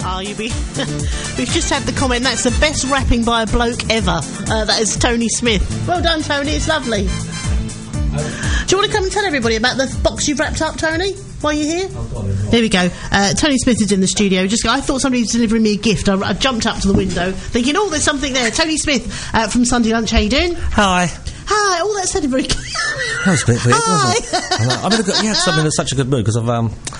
We've just had the comment, that's the best rapping by a bloke ever. That is Tony Smith. Well done, Tony, it's lovely. Do you want to come and tell everybody about the box you've wrapped up, Tony, while you're here? There we go. Tony Smith is in the studio. I thought somebody was delivering me a gift. I jumped up to the window thinking, oh, there's something there. Tony Smith from Sunday Lunch. How you doing? Hi. Hi. All that sounded very clear. That was a bit weird, wasn't it? I'm in such a good mood because I've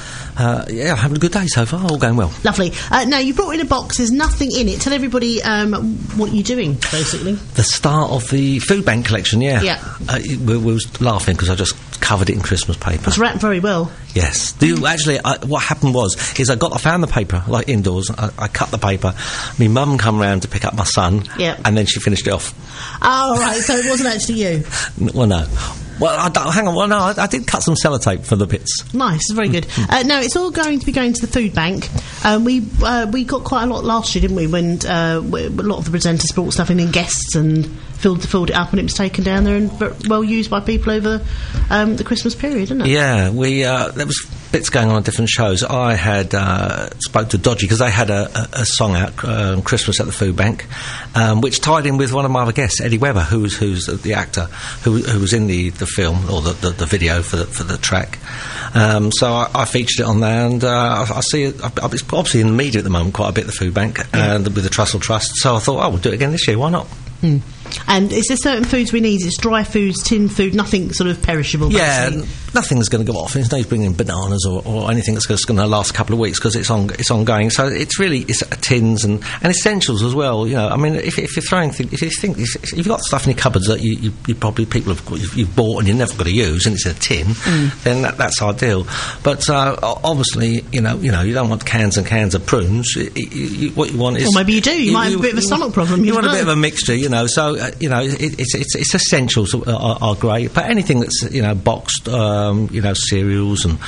having a good day so far, all going well. Lovely. Now, you brought in a box, there's nothing in it. Tell everybody what you're doing, basically. The start of the food bank collection, yeah. We was laughing because I just covered it in Christmas paper. It's wrapped very well. Yes. What happened is I found the paper, like indoors, I cut the paper, my mum come round to pick up my son, and then she finished it off. Oh, right, so it wasn't actually you? Well, no. Well, I did cut some sellotape for the bits. Nice, very good. Now, it's all going to be going to the food bank. We got quite a lot last year, didn't we, when a lot of the presenters brought stuff in guests and filled it up, and it was taken down there and well used by people over the Christmas period, didn't it? Yeah, there was bits going on at different shows. I had spoke to Dodgy because they had a song out, Christmas at the food bank, which tied in with one of my other guests, Eddie Webber, who's the actor who was in the film or the video for the track. So I featured it on there, and I see it. It's obviously in the media at the moment quite a bit, the food bank, and with the Trussell Trust. So I thought, we'll do it again this year. Why not? And is there certain foods we need? It's dry foods, tinned food, nothing sort of perishable. Yeah, basically. Nothing's going to go off. There's no bringing bananas or anything that's going to last a couple of weeks because it's ongoing. So it's tins and essentials as well. You know, I mean, if you're throwing things, if you've got stuff in your cupboards that you probably you've bought and you're never going to use, and it's in a tin, then that's ideal. But obviously, you don't want cans and cans of prunes. What you want is, or maybe you do. You might have a bit of a stomach problem. You want a bit of a mixture, So it's essentials are great, but anything that's boxed, cereals and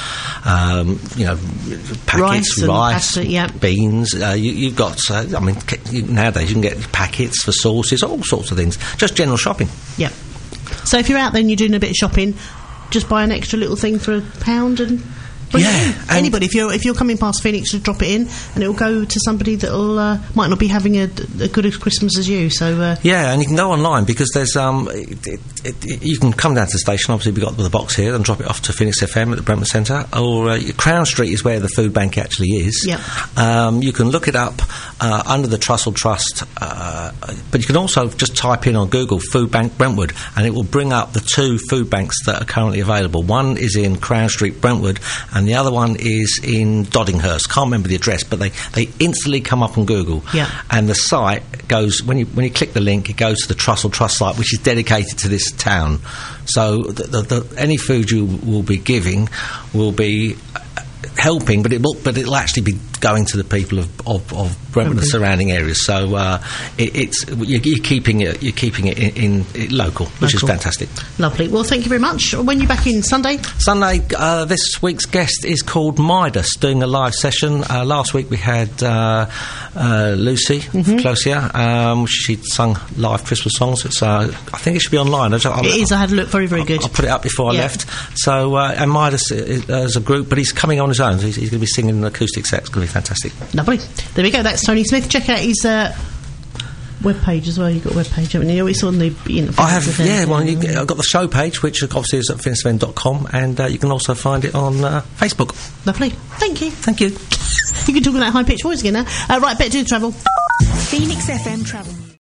packets, rice, pasta, beans. You've got. Nowadays you can get packets for sauces, all sorts of things. Just general shopping. Yeah. So if you're out there and you're doing a bit of shopping, just buy an extra little thing for £1 and. Anybody, if you're coming past Phoenix, just drop it in, and it will go to somebody that'll might not be having a good Christmas as you. So and you can go online because there's you can come down to the station. Obviously, we've got the box here and drop it off to Phoenix FM at the Brentwood Centre, or Crown Street is where the food bank actually is. You can look it up under the Trussell Trust, but you can also just type in on Google Food Bank Brentwood, and it will bring up the two food banks that are currently available. One is in Crown Street, Brentwood, and the other one is in Doddinghurst. Can't remember the address, but they instantly come up on Google. And the site goes, when you click the link, it goes to the Trussell Trust site, which is dedicated to this town. So any food you will be giving will be helping, but it'll actually be going to the people of Brentwood and the surrounding areas. So you're keeping it in local, which is fantastic. Lovely. Well, thank you very much. When are you back in? Sunday, this week's guest is called Midas, doing a live session. Last week we had Lucy Closia. She sung live Christmas songs. It's I think it should be online. It is. I had a look. Very, very good. I put it up before I left. So and Midas as a group, but he's coming on his own. So he's going to be singing an acoustic set. It's going to be fantastic. Lovely. There we go. That's Tony Smith. Check out his webpage as well. You've got a webpage, haven't you? It's on the. I have. Yeah. Well, I've got the show page, which obviously is at phoenixfm.com, and you can also find it on Facebook. Lovely. Thank you. Thank you. You can talk in that high pitched voice again now. Right, better do the travel. Phoenix FM travel.